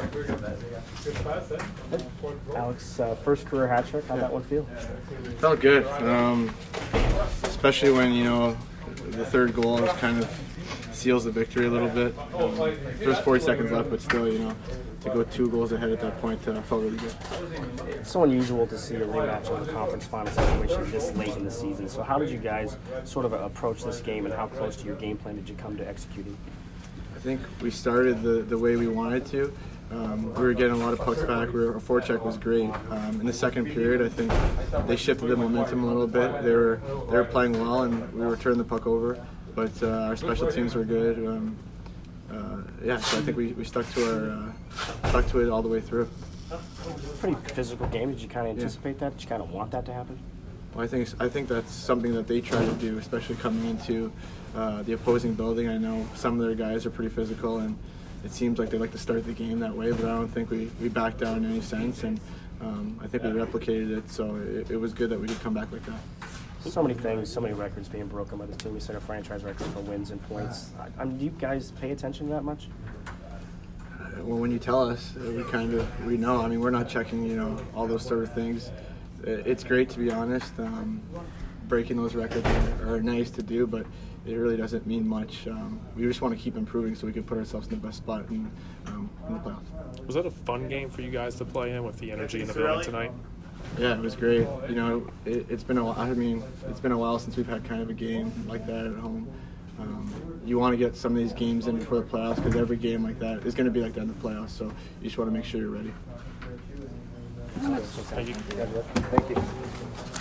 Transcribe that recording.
Alex, first career hat trick. How'd that one feel? Felt good, especially when the third goal is kind of seals the victory a little bit. There's 40 seconds left, but still, to go 2 goals ahead at that point felt really good. It's so unusual to see a rematch of the conference final situation this late in the season. So how did you guys sort of approach this game, and how close to your game plan did you come to executing? I think we started the way we wanted to. We were getting a lot of pucks back. Our forecheck was great. In the second period, I think they shifted the momentum a little bit. They were playing well, and we were turning the puck over. But our special teams were good. So I think we stuck to it all the way through. Pretty physical game. Did you kind of anticipate that? Did you kind of want that to happen? Well, I think that's something that they try to do, especially coming into the opposing building. I know some of their guys are pretty physical, and it seems like they like to start the game that way, but I don't think we backed down in any sense, and I think we replicated it, so it was good that we could come back like that. So many things, so many records being broken by the team. We set a franchise record for wins and points. Do you guys pay attention to that much? Well, when you tell us, we know. I mean, we're not checking, all those sort of things. It's great, to be honest. Breaking those records are nice to do, but it really doesn't mean much. We just want to keep improving so we can put ourselves in the best spot in the playoffs. Was that a fun game for you guys to play in with the energy in the building tonight? Yeah, it was great. It's been a while. I mean, it's been a while since we've had kind of a game like that at home. You want to get some of these games in before the playoffs, because every game like that is going to be like that in the playoffs. So you just want to make sure you're ready. Thank you. Thank you.